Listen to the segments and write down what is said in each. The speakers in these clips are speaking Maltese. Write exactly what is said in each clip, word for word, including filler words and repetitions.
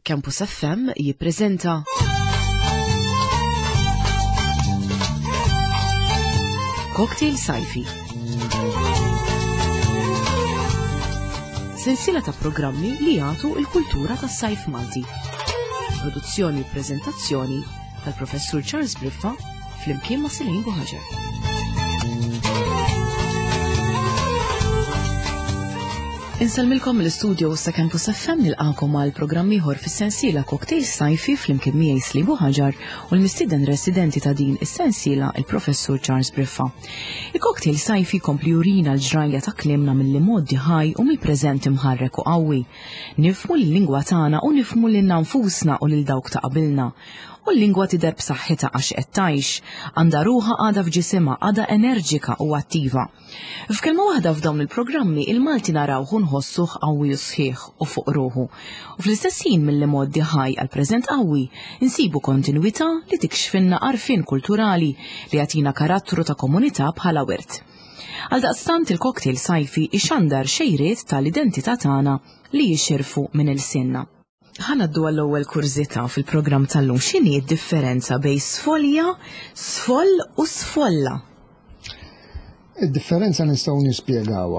Campus F M jippreżenta Cocktail Sajfi. Sensiela ta' programmi li jagħtu l-kultura tas-sajf Malti. Produzzjoni u preżentazzjoni tal-Professur Charles Briffa flimkien ma' Silejn Buħaġar. Insalmilkom l-istudio sa' Campus F M nilqakom għal programmi ieħor fis-sensiela Cocktail Sajfi flimkien miegħi Silejn Buħaġar u l-mistieden residenti ta' din is-sensiela il-Professur Charles Briffa. Il-Cocktail Sajfi kompli jurina l-ġrajja ta' klimna mill-modi ħaj u mill-preżent imħarrek u qawwi. Nifmu l-lingwa tagħna u nifmu lil nfusna u lil dawk ta' qabilna. U l-lingwa tidher b'saħħitha għax qed tgħix, għandha ruħha għadha f'ġisimha, għadha enerġika u attiva. F'kelma waħda f'dawn il-programmi il-Malti narawh u nħossuh qawwi u sħiħ u fuq ruħu. U fl-istess ħin mill-modi ħaj għal preżent qawwi insibu kontinwità li tikxfinna għarfien kulturali li jagħtina karattru ta' komunità bħala wirt. Għaldaqstant il-cocktail sajfi ixandar xejriet tal-identità tagħna li jixirfu minn il-sinna. Ħanaddu għall-ewwel kurzita fil-programm tal-lum x'inhi d-differenza bejn sfolja, sfoll u sfolla? Id-differenza nistgħu nispjegawha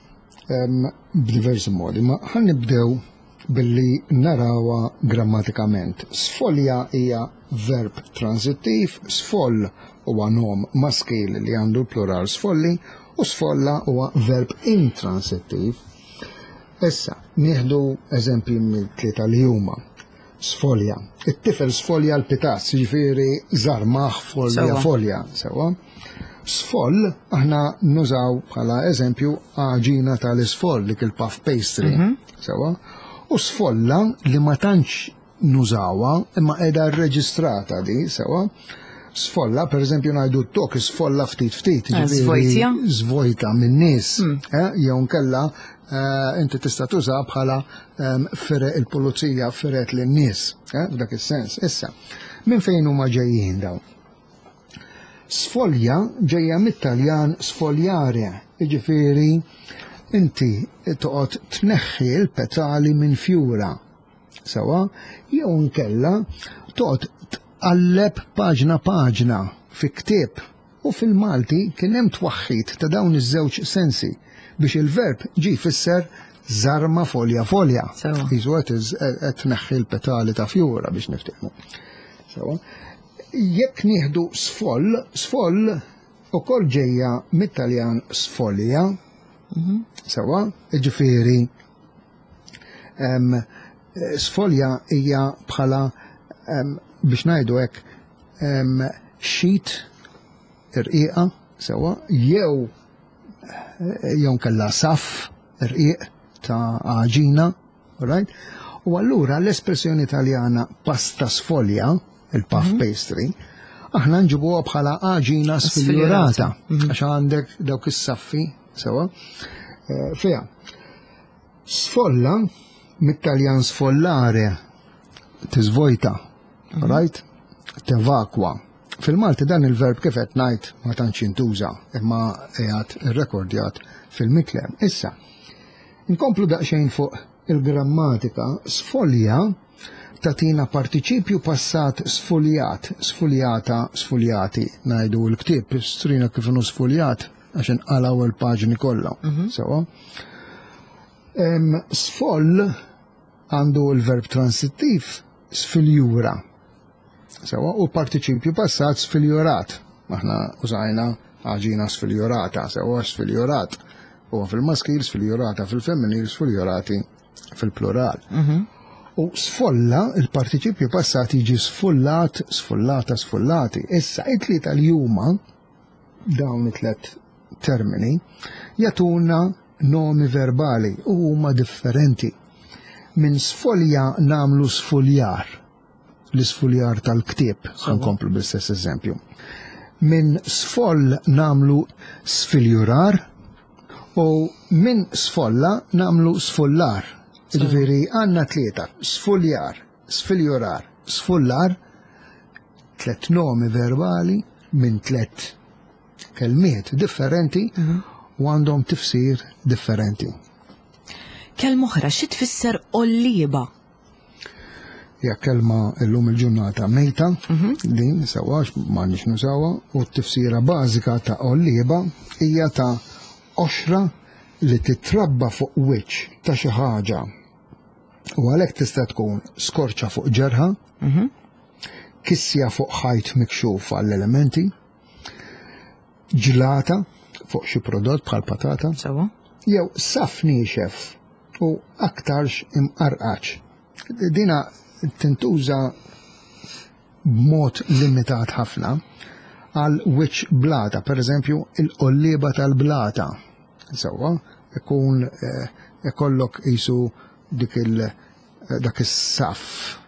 b'diversi modi, ma ħan nibdew billi narawha grammatikament. Sfolja hija verb transittiv, sfoll huwa nom maskil li għandu plural sfolli u sfolla huwa verb intransittiv. Issa, nieħdu eżempji mill-tlieta li huma. Sfolja. It-tifel sfolja l-pitas, jiġifieri żarmaħ folja folja, sewa. Sfoll aħna nużaw bħala eżempju għaġina tal-isfoll dik il-puff pastry, sewa. U sfolla li ma tantx nużawha imma qiegħda rreġistrata di, sewa. Sfolla, per eżempju ngħidu t-tok sfolla ftit ftit, jiġifieri żvojta min-nies, jew nkella inti tista' tuża bħala fereq il-pulizija feret lin-nies, f'dak is-sens. Issa, minn fejn huma ġejjin dawn? Sfolja ġejja mit-Taljan sfoljare, jiġifieri inti toqgħod tneħħi l-petali minn fjura, sewa, jew nkella toqgħod tqalleb paġna paġna fi ktieb u fil-Malti kien hemm twaħħid ta' dawn iż-żewġ sensi biex il-verb ġi fisser żarma folja folja. Iżwet qed tneħħi l-petali ta' fjura biex niftehmu. Jekk nieħdu sfoll, sfoll ukoll ġejja mit-Taljan sfolja, sewa, ġifieri sfolja hija bħala biex ngħidu hekk xit irqiqa, sewa, jew jew kella saf, irqiq ta' għaġina, right? U allura l-espressjoni Taljana pasta sfolja, il-puff pastry, aħna nġibuha bħala għaġina sfiljurata, għax għandek dawk is-saffi, sewa. Fiha. Sfolla, mit-Taljan sfollare, tiżvojta, right? Tevakwa. Fil-Malti dan il-verb kif qed ngħid ma tantx jintuża, imma qiegħed irrekordjat fil-miklem. Issa, inkomplu daqsxejn fuq il-grammatika, sfolja tatina partiċipju passat sfoljat, sfoljata, sfoljati, ngħidu l-ktieb, strina kif inhu sfoljat għax inqalgħu il-paġni kollha. Sewa. Sfoll għandu l-verb transittiv sfiljura. Sewa, u partiċipju passat sfiljurat. Aħna użajna għaġina sfiljurata, sewa sfiljurat. U fil-maskil sfiljurata, fil-femminil sfiljurati fil-plural. U sfolla, il-partiċipju passat jiġi sfullat, sfullata, sfullati. Issa, it-tlieta l-juma, dawn it-tlet termini, jatuna nomi verbali u huma differenti. Min sfolja namlu sfuljar. L-isfuljar tal-ktieb, san komplu bl-istess eżempju. Min sfoll namlu sfiljurar u min sfolla namlu sfullar. Ġifieri għandna tlieta, sfuljar, sfiljurar, sfullar, tliet nomi verbali minn tliet kelmiet differenti u għandhom tifsir differenti. Kelma oħra xi tfisser ollieba? hija kelma llum il-ġurnata mejta, din sewa m'għandniex nużawha, u t-tifsira bażika ta' ollieba hija ta' oxra li titrabba fuq wiċċ ta' xi ħaġa. U għalhekk tista' tkun skorċa fuq ġerħa, kissja fuq ħajt mikxuf għall-elementi, ġlata fuq xi prodott bħal patata, Sewa. jew saf niexef u aktarx imqarqaċ. Dina tintuża b'mod limitat ħafna għal wiċċ blata, per eżempju il-qollieba tal-blata. Sewwa, ikun ikollok qisu dik il dak is-saf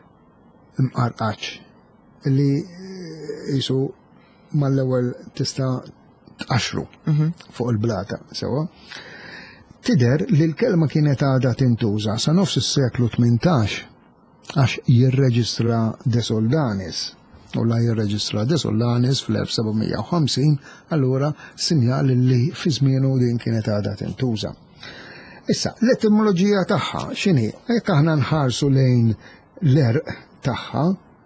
imqarqaċ li qisu mal-ewwel tista' tqaxru fuq il-blata, sewwa. Tidher li l-kelma kienet għadha tintuża sa nofs is-seklu tmintax għax jirreġistra De Soldanis. U la jirreġistra De Soldanis fl-elf sebgħumija u ħamsin, allura sinjal li fi żmienu din kienet għadha tintuża. Issa, l-etimoloġija tagħha x'inhi? Jekk aħna nħarsu lejn l-erq tagħha,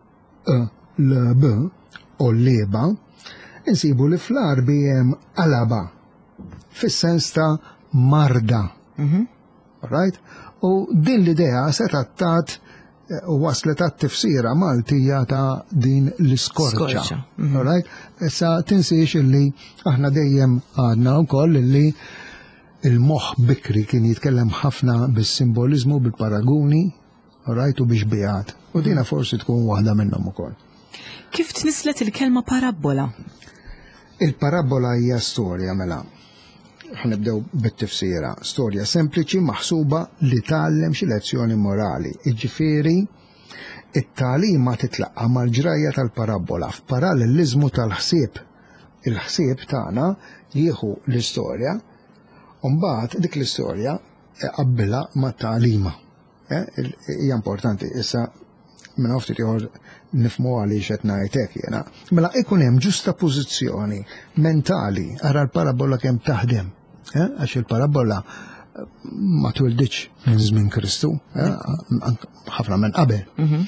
l-b u l-lieba, insibu li fl-arbi hemm alaba fis-sens ta' marda. Right? U din l-idea se tattat u waslet għat-tifsira Maltija ta' din l-iskorċa. Right? Issa tinsiex illi aħna dejjem għadna wkoll illi il-moħħ bikri kien jitkellem ħafna bis-simbolizmu, bil-paraguni, right, u biex bijat. U dina forsi tkun waħda minnhom ukoll. Kif tnislet il-kelma parabola? Il-parabola hija storja mela. Ħnibdew bit-tifsira. Storja sempliċi maħsuba li tgħallem xi lezzjoni morali. Jiġifieri it-tagħlima titlaqqa mal-ġrajja tal-parabola f'paralleliżmu tal-ħsieb. Il-ħsieb tagħna jieħu l-istorja u mbagħad dik l-istorja qabbilha mat-tagħlima. Hija importanti issa minn ftit ieħor nifhmu għaliex qed ngħid hekk jiena. Mela ikun hemm ġusta pożizzjoni mentali ara l-parabola kemm taħdem. Għax il-parabola ma twildiċ minn żmien Kristu, ħafna minn qabel.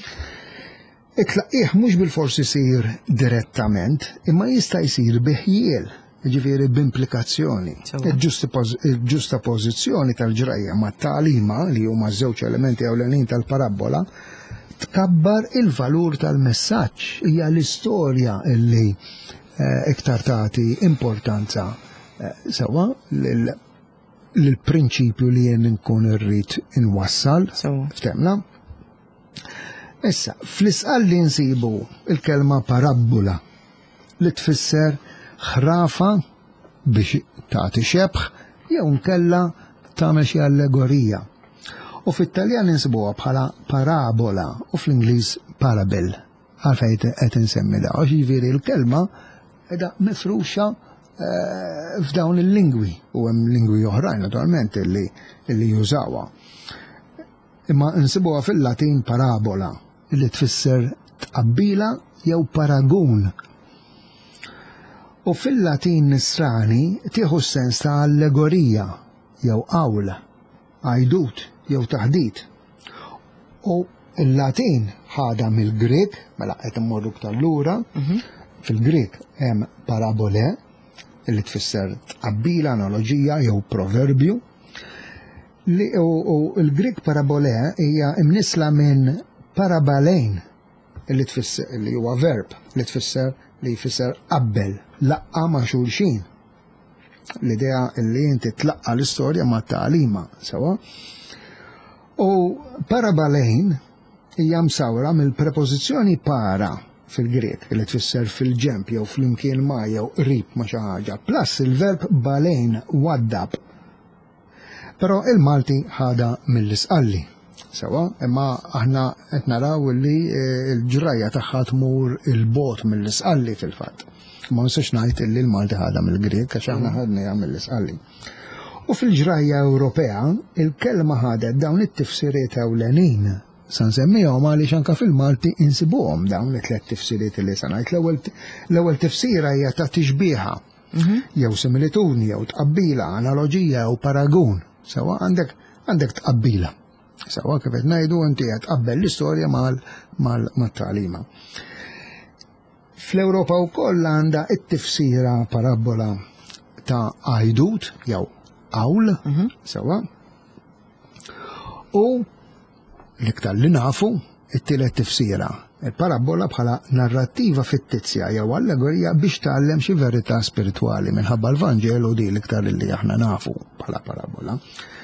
It-tlaqqih mhux bil-forsi jsir direttament, imma jista' jsir biħjiel, ġifieri b'implikazzjoni. Il-ġusta pożizzjoni tal-ġrajja mat-tagħlima li huma żewġ elementi ewlenin tal-parabola tkabbar il-valur tal-messaġġ, hija l-istorja illi iktar tagħti importanza sewa l-prinċipju li jien nkun irrid inwassal, ftemna. Issa, fl-isqal li nsibu il-kelma parabola li tfisser ħrafa biex tagħti xebħ jew nkella tagħmel xi allegorija. U fit-Taljan insibuha bħala parabola u fl-Ingliż parable. Għalfejn qed insemmi da, ġifieri l-kelma qiegħda mifruxa f'dawn il-lingwi u hemm lingwi oħrajn naturalment illi illi jużawha. Imma nsibuha fil-Latin parabola li tfisser tqabbila jew paragun. U fil-Latin nisrani tieħu s-sens ta' allegorija jew qawl, għajdut jew taħdid. U il-Latin ħada mill-Grek, mela qed immorru ktar lura, fil-Grek hemm parabole li tfisser tqabbila, analoġija jew proverbju. U l-Grek parabole hija imnisla minn parabalejn li tfisser li huwa verb li tfisser li jfisser qabbel, laqqa ma' xulxin. L-idea li inti tlaqqa l-istorja ma' tagħlima, sewa. U parabalejn hija msawra mill-prepożizzjoni para fil-Grek li tfisser fil-ġemp jew flimkien ma' jew qrib ma' xi ħaġa, plus il-verb balejn waddab. Però il-Malti ħada mill-isqalli. Sewa, imma aħna qed naraw li l-ġrajja tagħha tmur il-bot mill-isqalli fil-fatt. Ma nistax ngħid li l-Malti ħada mill-Grek għax aħna ħadniha mill-isqalli. U fil-ġrajja Ewropea il-kelma ħadet dawn it-tifsiriet ewlenin. Sa nsemmihom għaliex anke fil-Malti insibuhom dawn it-tliet tifsiriet li sa ngħid. L-ewwel tifsira hija ta' tixbieħa, jew similitudni, jew tqabbila, analoġija jew paragun. Sewa għandek għandek tqabbila. Sawa kif qed ngħidu inti qed tqabbel l-istorja mal-tagħlima. Fl-Ewropa wkoll għandha t-tifsira parabola ta' għajdut jew hawl, sawa. U l-iktar li nafu it-tielet tifsira, il-parabola bħala narrattiva fittizja jew allegorija biex tgħallem xi verità spiritwali minħabba l-Vanġelu di l-iktar li aħna nafu bħala parabola.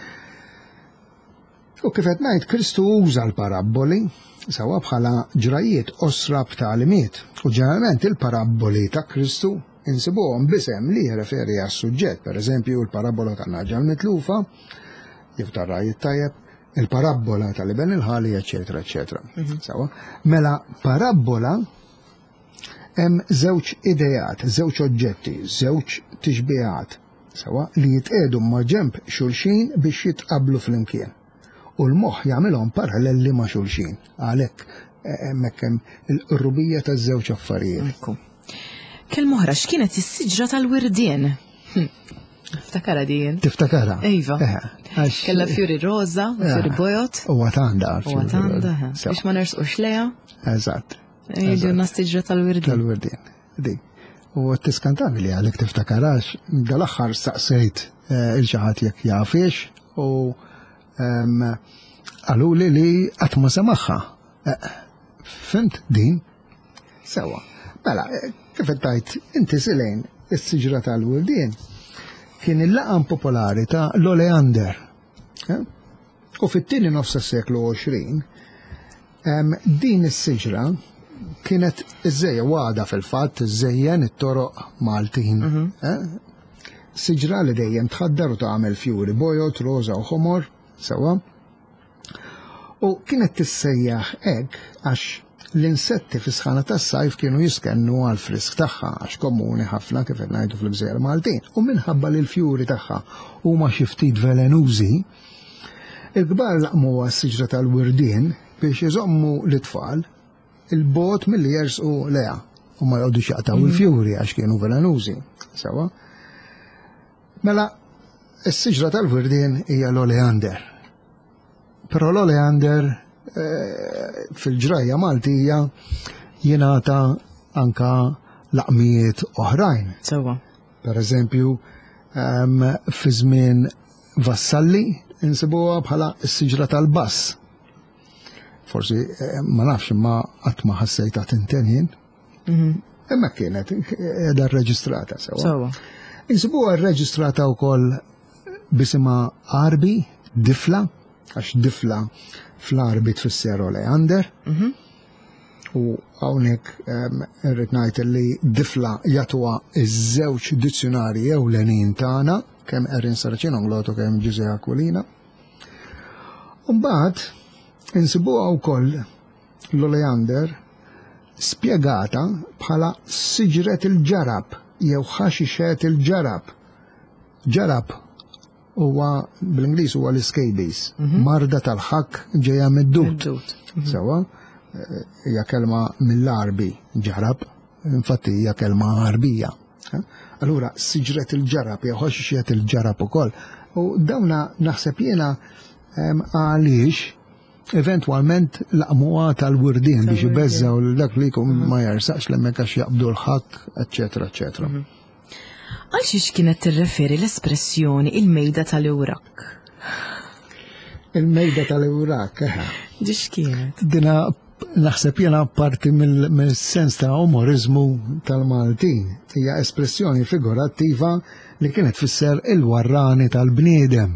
U kif qed ngħid Kristu uża l-paraboli sawa bħala ġrajiet osra b'tgħalimiet. U ġeneralment il-paraboli ta' Kristu insibuhom b'isem li jirreferi għas-suġġett, pereżempju l-parabola tan-naġa mitlufa, jew tar-rajiet tajjeb, il-parabola tal-iben il-ħali, eċetera, eċetera. Sawa? Mela parabola hemm żewġ idejat, żewġ oġġetti, żewġ tixbiegħat, sawa li jitqiegħdu ma' ġenb xulxin biex jitqablu flimkien. U l-moħħ jagħmilhom paralleli ma' xulxin. Għalhekk hemmhekk hemm il-qrubija taż-żewġ affarijiet. Kelma oħra x'kienet is-siġra tal-wirdien? Tiftakara din? Tiftakara? Iva. Kella fjuri roza, fjuri bojot. U għatanda. U għatanda, biex ma nersqux leja. Eżatt. Ejdu nas-siġra tal-wirdien. Tal-wirdien. Di. U tiskantavi li għalek tiftakarax, dal-axħar staqsejt il-ċaħat jek jafiex u għalu li li għatma samaxħa. Fint din? Sewa. Mela, kif tajt, inti silejn is-siġra tal-wirdien kien il-laqam popolari ta' l-oleander. U fit-tieni nofs tas-seklu għoxrin din is-siġra kienet iż-żejja għada fil-fatt iż-żejjen it-toroq Maltin. Siġra li dejjem tħaddar u tagħmel fjuri bojot, roża u ħomor, sewa. U kienet tissejjaħ hekk għax l-insetti fi sħana tas-sajf kienu jiskennu għal frisk tagħha għax komuni ħafna kif qed ngħidu fl-Gżejjer Maltin. U minħabba li l-fjuri tagħha huma xi ftit velenużi, il-kbar laqmuha s-siġra tal-wirdien biex iżommu l-itfal il-bot milli jersqu leha u ma jqogħdux jaqtaw il-fjuri għax kienu velenużi. Sewa. Mela, s-siġra tal-wirdien hija l-oleander. Però l-oleander fil-ġrajja Maltija jingħata anka laqmijiet oħrajn. Sewa. Per eżempju, fi żmien vassalli insibuha bħala s-siġra tal-bass. Forsi ma nafx imma qatt ma ħassejta tintenjin. Imma kienet qiegħda rreġistrata sewa. Insibuha rreġistrata wkoll bisimha Arbi, difla, għax difla fl-Arbi tfisser oleander. U hawnhekk irrid ngħid li difla jagħtuha iż-żewġ dizzjonarji ewlenin tagħna, kemm Erin Saracino-Ngloto kemm Giuseppe Aquilina. U mbagħad insibuha wkoll l-oleander spjegata bħala siġret il-ġarab jew ħaxixet il-ġarab. Ġarab huwa bl-Ingliż huwa l-scabies, marda tal-ħakk ġejja mid-dut. Sewa, hija kelma mill-Arbi ġarab, infatti hija kelma Arbija. Allura siġret il-ġarab jew ħaxixet il-ġarab ukoll. U dawna naħseb jiena għaliex eventwalment laqmuha tal-wirdien biex ibeżżaw dak li jkun ma jarsaqx l-hemmhekk għax jaqbdu l-ħakk, eċetera, eċetera. Għal xiex kienet tirreferi l-espressjoni il-mejda tal-Ewrak? Il-mejda tal-Ewrak, eħe. Ġiex kienet? Dina naħseb jena parti mill-sens ta' umorizmu tal-Maltin. Hija espressjoni figurattiva li kienet fisser il-warrani tal-bniedem.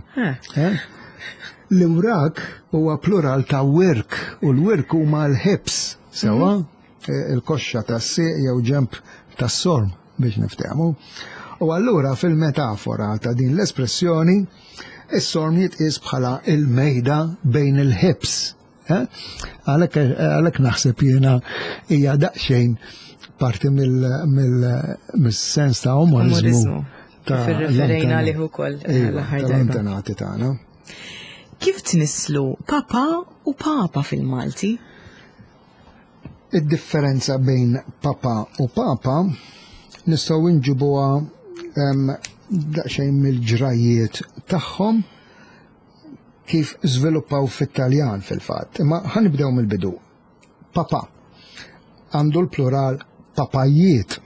L-Ewrak huwa plural ta' wirk u l-wirk huma l-ħibs, sewa il-koxxa tas-sieq jew ġemp tas-sorm biex niftehmu. U allura fil-metafora ta' din l-espressjoni, is-sorm jitqies bħala il-mejda bejn il-ħibs. Għalhekk naħseb jiena hija daqsxejn parti mill-sens ta' umorizmu. Fir-referejna li ukoll tal-antenati tagħna. Kif tnislu papa u papa fil-Malti? Id-differenza bejn papa u papa nistgħu nġibuha daqsxejn mill-ġrajiet tagħhom kif żviluppaw fit-Taljan fil-fatt. Imma ħanibdew mill-bidu. Papa għandu l-plural papajiet.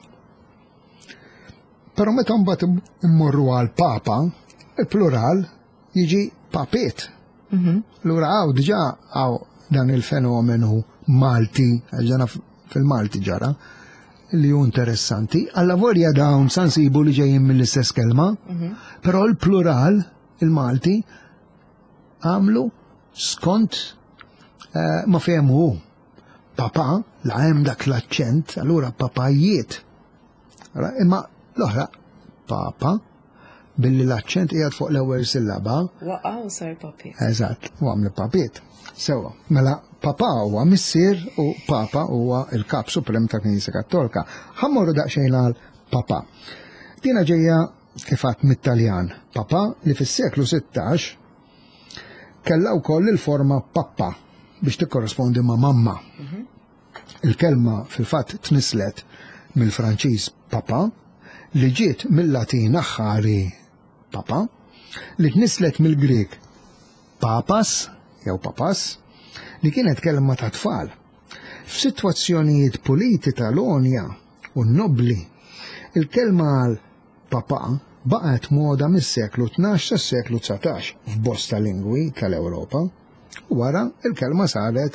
Però meta mbagħad immorru għal papa, il-plural jiġi papiet. Lura għaw diġà għaw dan il-fenomenu Malti, ġana fil-Malti ġara, li hu interessanti. Alla volja dawn sansibu li ġejjin mill-istess kelma, però l-plural il-Malti għamlu skont uh, ma fehmu. Papa, la hemm dak l-aċċent, allura papajiet. Imma l-oħra, papa, billi l-aċċent qiegħed fuq l-ewwel sillaba. Waqgħu sar papiet. Eżatt, u għamlu papiet. Sewa, mela papa huwa missier u papa huwa il-kap suprem ta' Knisja Kattolika. Ħammorru daqsxejn għal papa. Dina ġejja kifat mit-Taljan. Papa li fis-seklu sittax kella wkoll il-forma pappa biex tikkorrespondi ma' mamma. Il-kelma fil-fatt tnislet mill-Franċiż papa li ġiet mill-Latin aħħari papa li tnislet mill-Grek papas jew papas li kienet kelma ta' tfal. F'sitwazzjonijiet politi tal-onja u nobli il-kelma għal papa baqgħet moda mis-seklu tnax sas-seklu tsatax f'bosta lingwi tal-Ewropa u wara il-kelma saret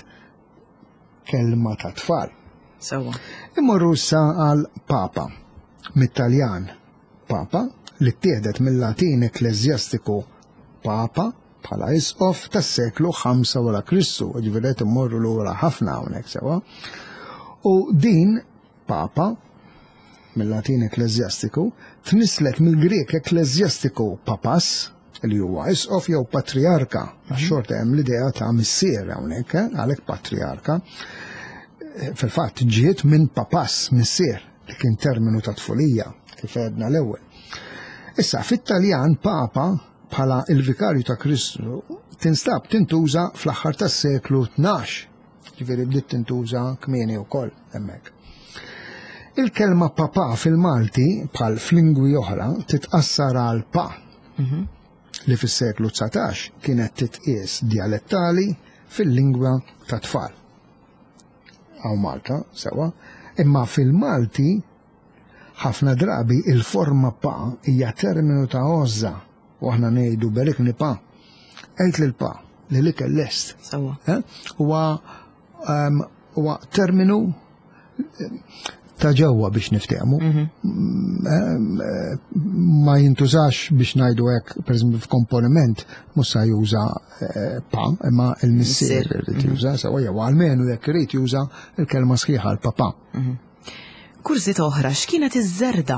kelma ta' tfal. Sewa. Immorru issa għal papa mit-Taljan papa li ttieħdet mill-Latin ekleżjastiku papa bħala isqof tas-seklu ħamsa wara Kristu, ġifieri immorru lura ħafna hawnhekk sewa. U din papa mill-Latin ekleżjastiku tnislet mill-Grek ekleżjastiku papas li huwa isqof jew patriarka, għax-xorta hemm l-idea ta' missier hawnhekk, għalhekk patriarka. Fil-fatt ġiet minn papas missier li kien terminu ta' tfulija kif għedna l-ewwel. Issa fit-Taljan papa bħala il-Vikarju ta' Kristu tinstab tintuża fl-aħħar tas-seklu tnax, ġifieri bdiet tintuża kmieni wkoll hemmhekk. Il-kelma papa fil-Malti bħal f'lingwi oħra titqassar għal pa li fis-seklu tsatax kienet titqies dialettali fil-lingwa ta' tfal. Għaw Malta, sewa, imma fil-Malti ħafna drabi il-forma pa hija terminu ta' ożza u aħna ngħidu berikni pa. Għid lil pa li li kell-est. Sewa. Huwa huwa terminu ta' ġewwa biex niftehmu. Ma jintużax biex ngħidu hekk pereżempju f'komponiment mhux se juża pa, imma l-missier irid juża sewwa jew almenu jekk irid juża l-kelma sħiħa l-papa. Kursita oħra x'kienet iż-żerda?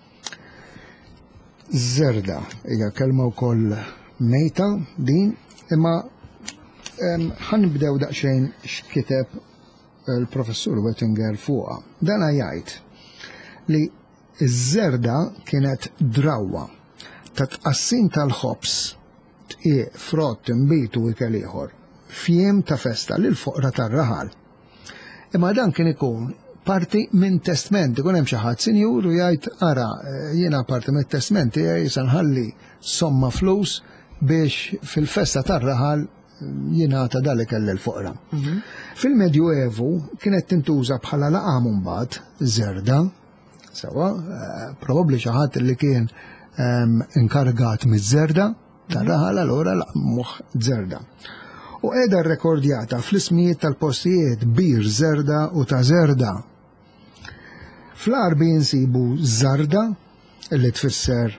Żerda hija kelma wkoll mejta din, imma ħanibdew daqsxejn x'kiteb il-professur Wettinger fuqha. Dan jgħid li ż-żerda kienet drawwa ta' tqassim tal-ħobs tqiegħ frott imbitu ikel ieħor f'jiem ta' festa lil foqra tar-raħal. Imma dan kien ikun parti minn testament, ikun hemm xi ħadd sinjur u jgħid ara jiena parti mit-testament tiegħi se nħalli somma flus biex fil-festa tar-raħal jingħata dalik l-foqra. Fil-Medjuevu kienet tintuża bħala laqam mbagħad żerda, sewa, probabbli xi ħadd li kien inkargat miż-żerda tar-raħal allura laqmuh żerda. U qiegħda rrekordjata fl-ismijiet tal-postijiet bir żerda u ta' żerda. Fl-Arbi jinsibu żarda li tfisser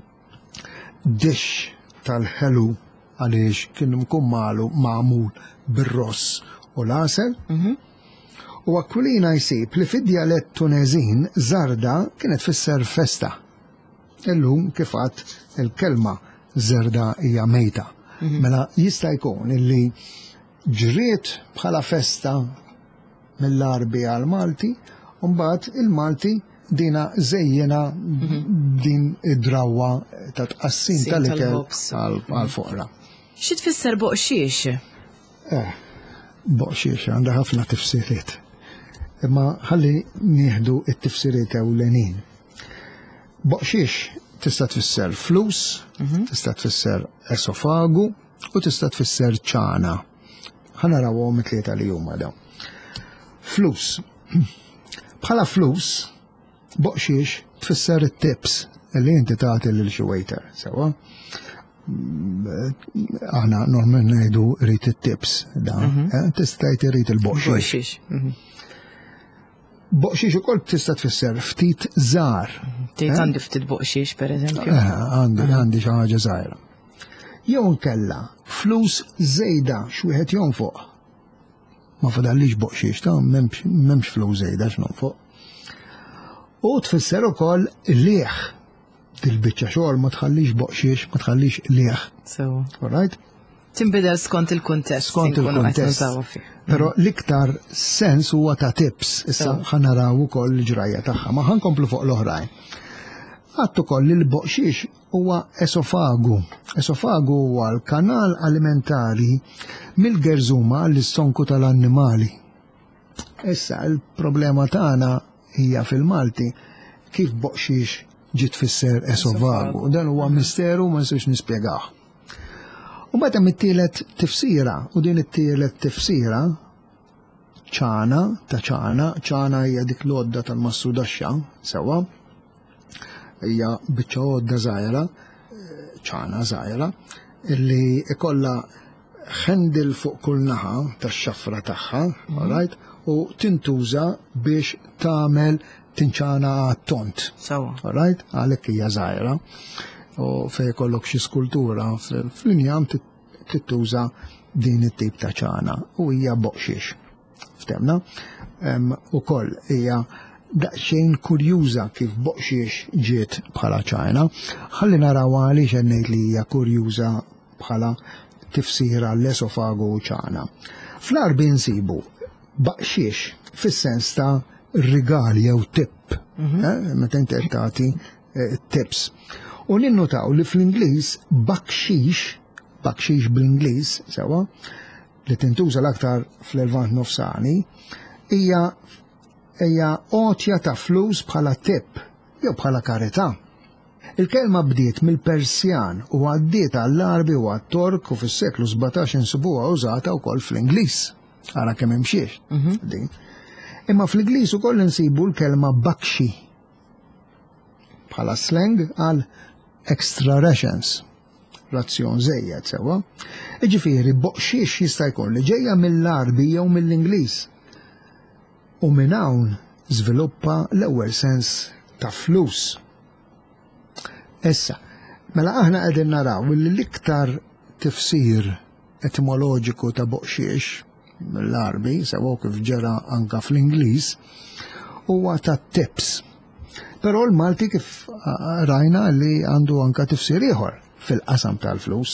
dix tal-ħelu għaliex kien mkun malu magħmul bir-ross u l-asel. U Aquilina jsib li fid-dialett Tuneżin żarda kienet tfisser festa. Illum kif għadt il-kelma żerda hija mejta. Mela jista' jkun illi ġriet bħala festa mill-Arbi għal Malti u mbagħad il-Malti dina żejjena din id-drawwa ta' tqassim tal-ikel għal foqra. Xi tfisser boqxiex? Eh, boqxiex għandha ħafna tifsiriet. Imma ħalli nieħdu t-tifsiriet ewlenin. Boqxiex tista' tfisser flus, tista' tfisser esofagu, u tista' tfisser ċana. Ħanarawhom it-tlieta li huma dawn. Flus. Bħala flus, boqxiex tfisser it-tips li inti tagħti lil xi waiter, sewa? Aħna normalment ngħidu rid it-tips dan, tista' tgħid irid il-boqxiex. Boqxiex ukoll tista' tfisser ftit żgħar. Tgħid għandi ftit boqxiex pereżempju. Għandi għandi xi ħaġa żgħira. Jew inkella flus żejda x'wieħed jonfoq. Ma fadallix boqxiex ta' m'hemmx flus żejda x'nonfoq. U tfisser ukoll lieħ. Dil-biċċa xogħol ma tħallix boqxiex, ma tħallix lieħ. So. All right? Tinbidel skont il-kuntest. Skont il-kuntest. Però l-iktar sens huwa ta' tips. Issa ħanaraw ukoll l-ġrajja tagħha, ma ħankomplu fuq l-oħrajn. Għadt ukoll li l-boqxiex huwa esofagu. Esofagu huwa l-kanal alimentari mill-gerżuma l-istonku tal-annimali. Issa l-problema tagħna hija fil-Malti kif boqxiex ġiet tfisser esofagu. Dan huwa misteru ma nistax nispjegah. U meta mit-tielet tifsira, u din it-tielet tifsira ċana ta' ċana, ċana hija dik l-odda tal-massudaxxa, sewa, hija biċċa odda żgħira, ċana żgħira, illi ikollha ħendil fuq kull naħa tax-xafra tagħha, all right, u tintuża biex tagħmel tinċana għat-tont. Sewa. All right, għalhekk hija żgħira. U fej kollok xi skultura fl-injam tittuża din it-tip ta' ċana u hija boqxiex. Ftemna? Ukoll hija daqsxejn kurjuża kif boqxiex ġiet bħala ċana. Ħalli naraw għaliex qed ngħid li hija kurjuża bħala tifsira l-esofagu u ċana. Fl-arbi nsibu baqxiex fis-sens ta' rigali jew tip. Meta inti qed tagħti tips. U ninnotaw li fl-Ingliż bakxix, bakxix bl-Ingliż, sewa, li tintuża l-aktar fl-Levant nofsani, hija hija għotja ta' flus bħala tip, jew bħala karità. Il-kelma bdiet mill-Persjan u għaddiet għall-Arbi u għat-Tork u fis-seklu sebgħtax insibuha użata wkoll fl-Ingliż. Ara kemm imxiex din. Imma fl-Ingliż ukoll insibu l-kelma bakxi bħala slang għal extra rations, razzjon żejjed sewa. Jiġifieri boqxiex jista' jkun li ġejja mill-Arbi jew mill-Ingliż. U minn hawn żviluppa l-ewwel sens ta' flus. Issa, mela aħna qegħdin naraw li l-iktar tifsir etimoloġiku ta' boqxiex mill-Arbi sewa kif ġara anke fl-Ingliż huwa ta' tips. Però l-Malti kif rajna li għandu anka tifsir ieħor fil-qasam tal-flus.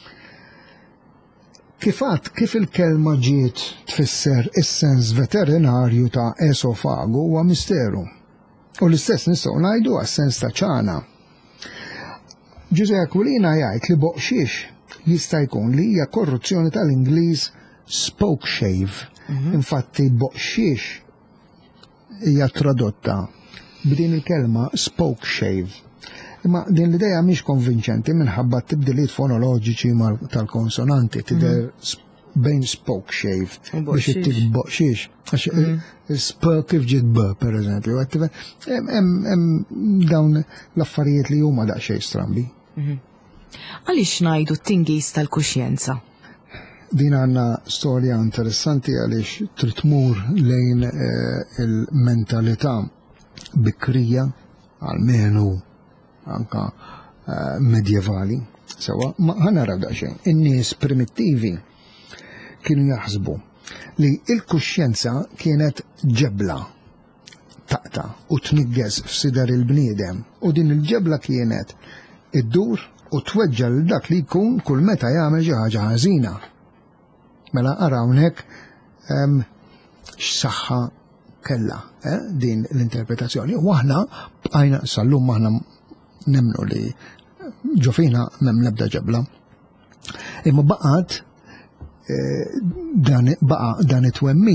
Kifat kif il-kelma ġiet tfisser is-sens veterinarju ta' esofagu huwa misteru. U l-istess nistgħu ngħidu għas-sens ta' ċana. Giuseppe Aquilina jgħid li boqxiex jista' jkun li hija korruzzjoni tal-Ingliż spoke shave. Infatti boqxiex hija tradotta b'din il-kelma spoke shave. Imma din l-idea mhix konvinċenti minħabba tibdiliet fonoloġiċi tal-konsonanti tidher bejn spoke shave biex ittik boqxiex. Għax sp kif ġiet b, pereżempju. Hemm dawn l-affarijiet li huma daqsxejn strambi. Għaliex ngħidu t-tingiż tal-kuxjenza? Din għandna storja interessanti għaliex trid tmur lejn il-mentalità bikrija għal-menu anka medjevali, sewa, ma ħanaraw daqsxejn. In-nies primittivi kienu jaħsbu li l-kuxjenza kienet ġebla taqta u tniggez f'sider il-bniedem u din il-ġebla kienet iddur u tweġġa' l dak li jkun kull meta jagħmel xi ħaġa ħażina. Mela ara hawnhekk x'saħħa kella din l-interpretazzjoni. U aħna bqajna sal-lum aħna nemnu li ġofina m'hemm l-ebda ġebla. Imma baqgħet baqa dan it-twemmin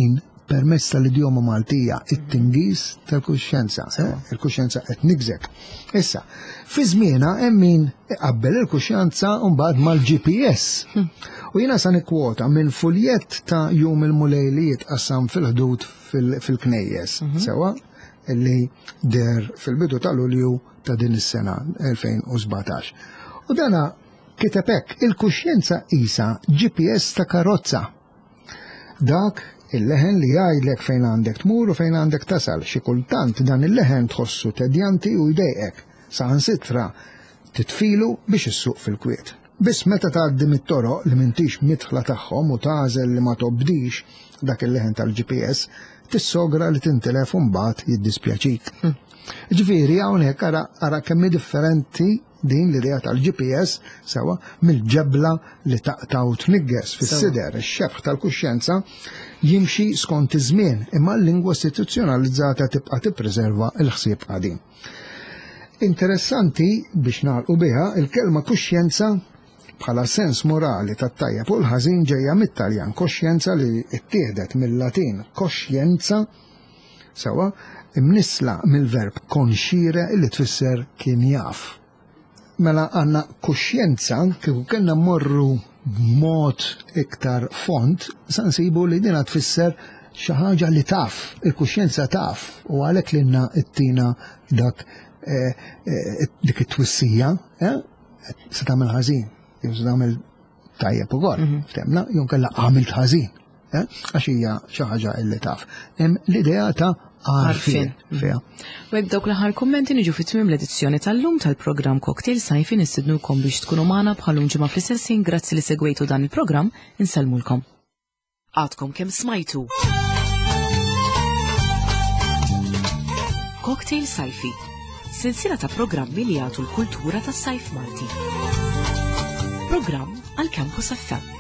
permezz tal-idjoma Maltija it-tingiż tal-kuxjenza, il-kuxjenza qed nigżek. Issa, fi żmienha hemm min iqabbel il-kuxjenza mbagħad mal-G P S. U jiena sa nikkwota minn fuljett ta' jum il-mulejliet qassam fil-ħdud fil-Knejjes, sewa, illi der fil-bidu tal-Lulju ta' din is-sena elfejn u sbatax. U dana kiteb hekk il-kuxjenza isa G P S ta' karozza. Dak il-leħen li jgħidlek fejn għandek tmur u fejn għandek tasal. Xi kultant dan il-leħen tħossu tedjanti u jdejqek. Saħansitra titfilu biex issuq fil-kwiet. Biss meta tgħaddi mit-toroq li m'intix midħla tagħhom u tagħżel li ma tobdix dak il-leħen tal-G P S, tissogra li tintelef u mbagħad jiddispjaċik. Ġifieri hawnhekk ara ara kemm differenti din l-idea tal-G P S sewa mill-ġebla li taqta' u tnigges fis-sider ix-xebħ tal-kuxjenza jimxi skont iż-żmien imma l-lingwa istituzzjonalizzata tibqa' tippreserva l-ħsieb qadim. Interessanti biex nagħlqu biha il-kelma kuxjenza bħala sens morali tat-tajjeb u l-ħażin ġejja mit-Taljan koxjenza li ttieħdet mill-Latin koxjenza sewa imnisla mill-verb konxire li tfisser kien jaf. Mela għandna kuxjenza kieku kellna mmorru b'mod iktar font sa nsibu li dinha tfisser xi ħaġa li taf, il-kuxjenza taf u għalhekk lilna ttina dak dik it-twissija se tagħmel ħażin. Jew se tagħmel tajjeb ukoll, ftemna, jew kellha għamilt ħażin, għax hija xi ħaġa li taf. Hemm l-idea ta' għarfien fiha. U hekk dawk l-aħħar kummenti niġu fit-tmiem l-edizzjoni tal-lum tal-programm Cocktail Sajfi nistidnukom biex tkunu magħna bħalhom ġimgħa fl-istess ħin grazzi li segwejtu dan il-programm insellmulkom. Għadkom kemm smajtu. Cocktail Sajfi, sensiela ta' programmi li jagħtu l-kultura tas-sajf Malti. Programm għal Campus F M.